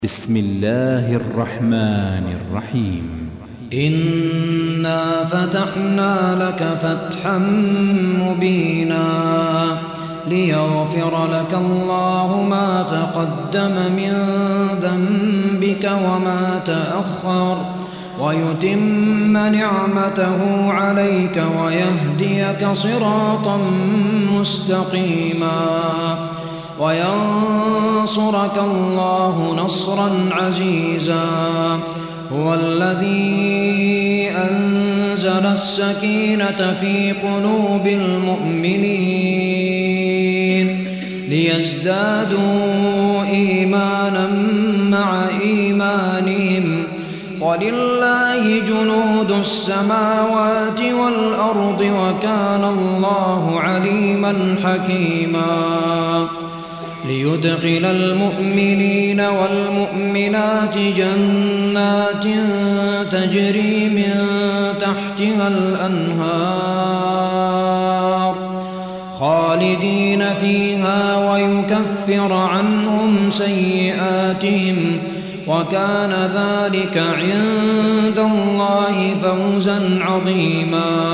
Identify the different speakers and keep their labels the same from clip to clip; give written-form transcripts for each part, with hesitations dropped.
Speaker 1: بسم الله الرحمن الرحيم.
Speaker 2: إنا فتحنا لك فتحا مبينا ليغفر لك الله ما تقدم من ذنبك وما تأخر ويتم نعمته عليك ويهديك صراطا مستقيما وينصرك الله نصرا عزيزا. هو الذي أنزل السكينة في قلوب المؤمنين ليزدادوا إيمانا مع إيمانهم ولله جنود السماوات والأرض وكان الله عليما حكيما. ليدخل المؤمنين والمؤمنات جنات تجري من تحتها الأنهار خالدين فيها ويكفر عنهم سيئاتهم وكان ذلك عند الله فوزا عظيما.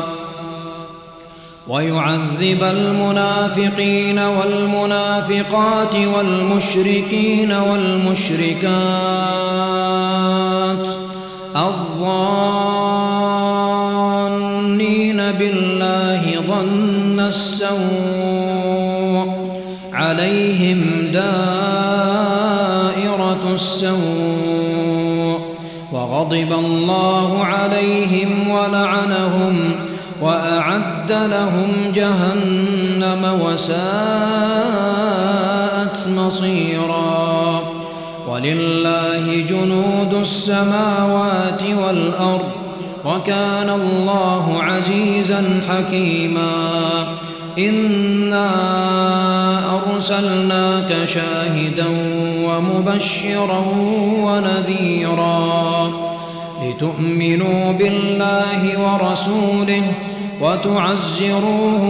Speaker 2: ويعذب المنافقين والمنافقات والمشركين والمشركات الظانين بالله ظن السوء عليهم دائرة السوء وغضب الله عليهم ولعنهم وأعد لهم جهنم وساءت مصيرا. ولله جنود السماوات والأرض وكان الله عزيزا حكيما. إنا أرسلناك شاهدا ومبشرا ونذيرا لتؤمنوا بالله ورسوله وتعزروه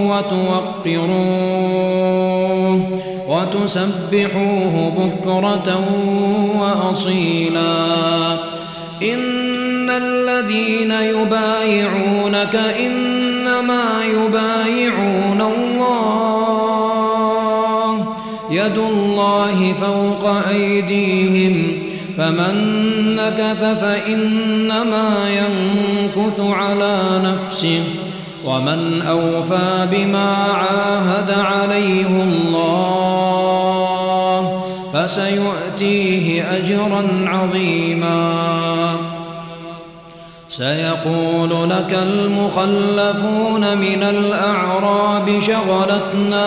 Speaker 2: وتوقروه وتسبحوه بكرة وأصيلا. إن الذين يبايعونك إنما يبايعون الله يد الله فوق أيديهم فمن نكث فإنما ينكث على نفسه ومن أوفى بما عاهد عليه الله فسيؤتيه أجرا عظيما. سيقول لك المخلفون من الأعراب شغلتنا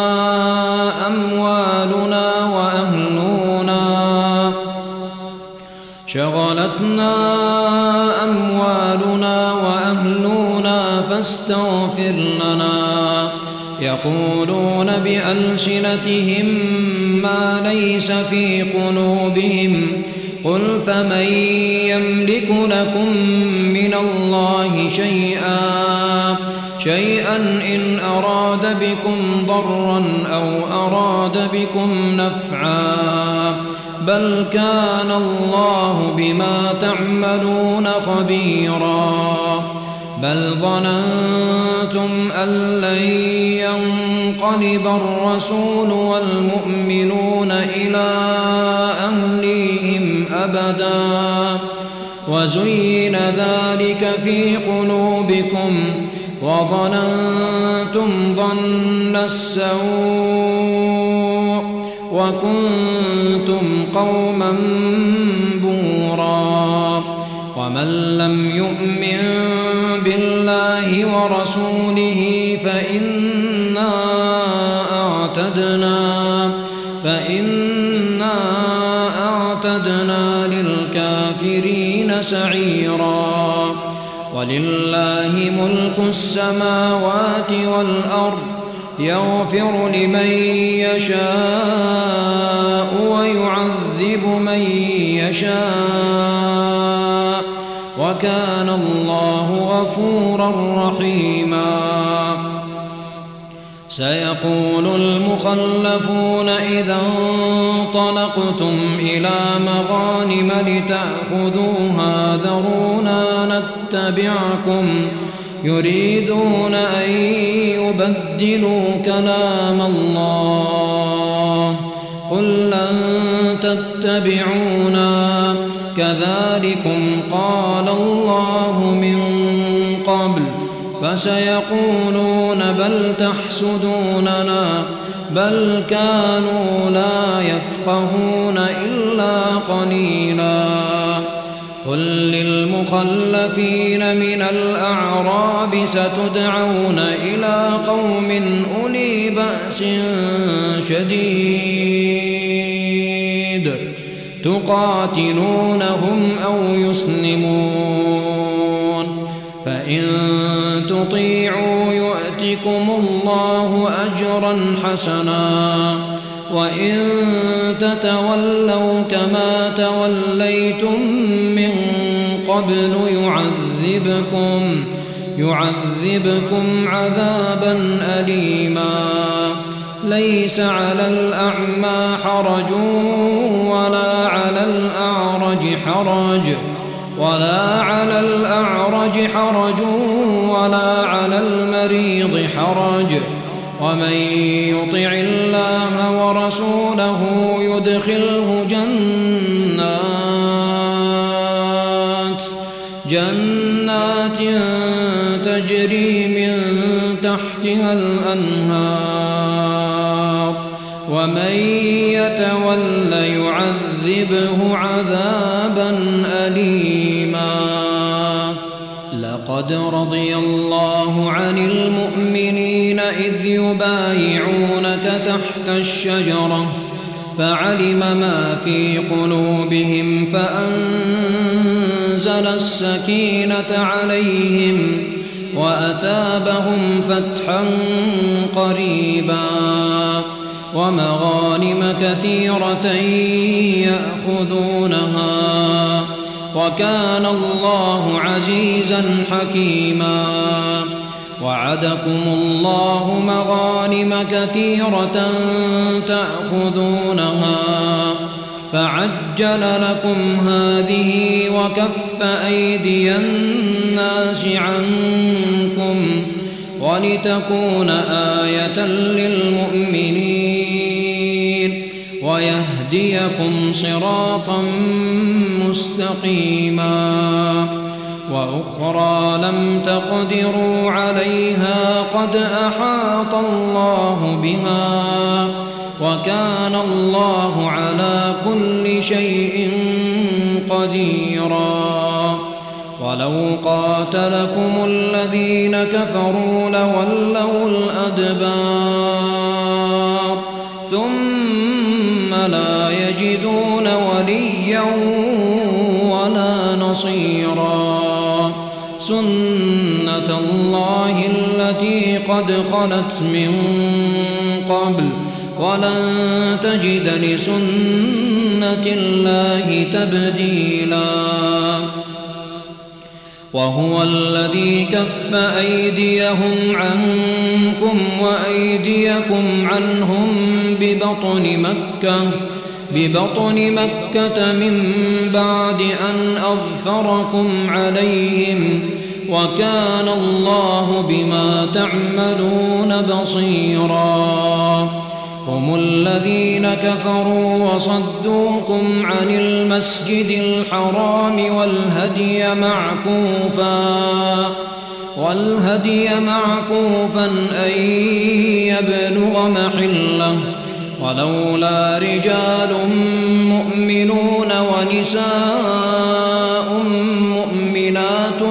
Speaker 2: أموالنا وأهلنا فاستغفر لنا. يقولون بألسنتهم ما ليس في قلوبهم قل فمن يملك لكم من الله شيئا إن أراد بكم ضرا أو أراد بكم نفعا بل كان الله بما تعملون خبيرا. بل ظننتم أن لن ينقلب الرسول والمؤمنون إلى أهليهم أبدا وزين ذلك في قلوبكم وظننتم ظن السوء وكنتم قوما بورا. ومن لم يؤمن بالله ورسوله فإنا أعتدنا للكافرين سعيرا. ولله ملك السماوات والأرض يغفر لمن يشاء ويعذب من يشاء وكان الله غفورا رحيما. سيقول المخلفون إذا انطلقتم إلى مغانم لتأخذوها ذرونا نتبعكم يريدون أن يبدلوا كلام الله قل لن تتبعونا كذلكم قال الله من قبل فسيقولون بل تحسدوننا بل كانوا لا يفقهون إلا قليلا قل للمخلفين من الأعراب ستدعون إلى قوم أولي بأس شديد تقاتلونهم أو يسلمون فإن تطيعوا يؤتكم الله أجرا حسنا وإن تتولوا كما توليتم من قبل يعذبكم عذابا أليما ليس على الأعمى حرج ولا على الأعرج حرج ولا على المريض حرج ومن يطع الله ورسوله يدخله جنات تجري من تحتها الأنهار ومن يتول يعذبه عذابا أليما لقد رضي الله عن المؤمنين إذ يبايعونك تحت الشجرة فعلم ما في قلوبهم فأنزل السكينة عليهم وأثابهم فتحا قريبا ومغانم كثيرة يأخذونها وكان الله عزيزا حكيما وعدكم الله مغانم كثيرة تأخذونها فعجل لكم هذه وكف أيدي الناس عنكم ولتكون آية للمؤمنين ويهديكم صراطا مستقيما وأخرى لم تقدروا عليها قد أحاط الله بها وكان الله على كل شيء قديرا ولو قاتلكم الذين كفروا لولوا الأدبار ثم لا يجدون وليا ولا نصيرا سنة الله التي قد خلت من قبل ولن تجد لسنة الله تبديلا وهو الذي كف أيديهم عنكم وأيديكم عنهم ببطن مكة من بعد أن أظفركم عليهم وكان الله بما تعملون بصيرا هم الذين كفروا وصدوكم عن المسجد الحرام والهدي معكوفا أن يبلغ محله ولولا رجال مؤمنون ونساء مؤمنات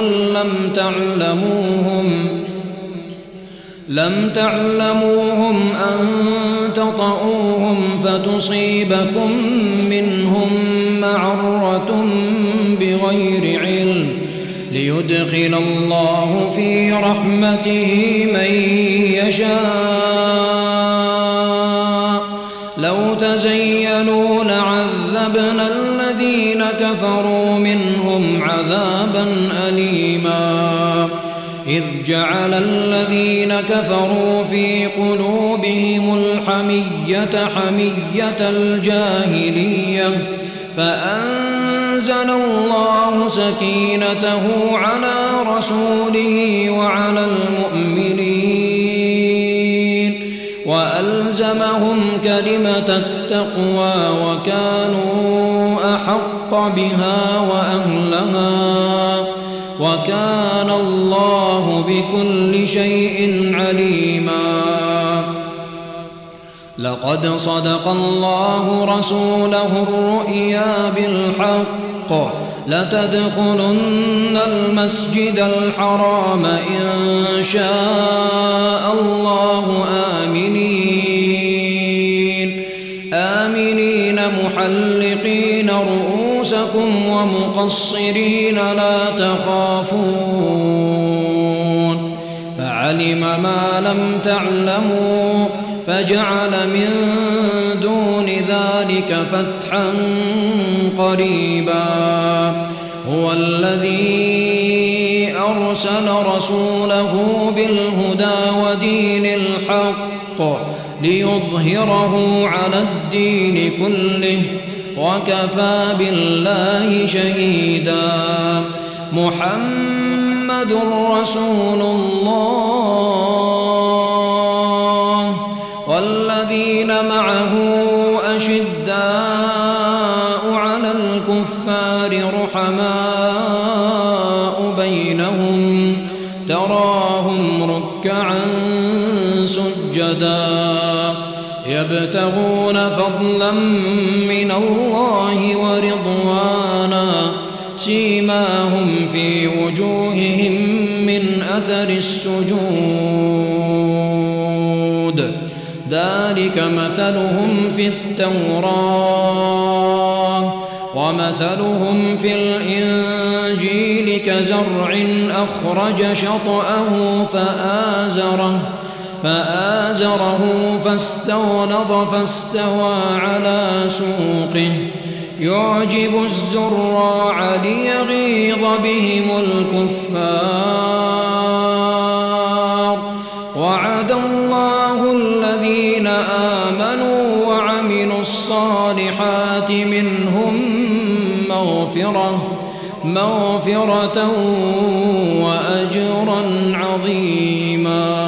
Speaker 2: لم تعلموهم أن تطؤوهم فتصيبكم منهم معرة بغير علم ليدخل الله في رحمته من يشاء لو تزيلوا لعذبنا الذين كفروا منهم عذابا أليما إذ جعل الذين كفروا في قلوبهم الحمية حمية الجاهلية فأنزل الله سكينته على رسوله وعلى المؤمنين وألزمهم كلمة التقوى وكانوا أحق بها وأهلها وكان الله بكل شيء عليما. لقد صدق الله رسوله الرؤيا بالحق لتدخلن المسجد الحرام إن شاء الله آمنين محلقين رؤوسكم ومقصرين لا تخافون فعلم ما لم تعلموا فجعل من دون ذلك فتحا قريبا. هو الذي أرسل رسوله بالهدى ودين الحق ليظهره على الدين كله وكفى بالله شهيدا. محمد رسول الله والذين معه أشداء على الكفار رحماء بينهم تراهم ركعا سجدا يبتغون فضلا من الله ورضوانا سيماهم في وجوههم من أثر السجود ذلك مثلهم في التوراة ومثلهم في الإنجيل كزرع أخرج شطأه فآزره فاستغلظ فاستوى على سوقه يعجب الزراع ليغيظ بهم الكفار. وعد الله الذين آمنوا وعملوا الصالحات منهم مغفرة وأجرا عظيما.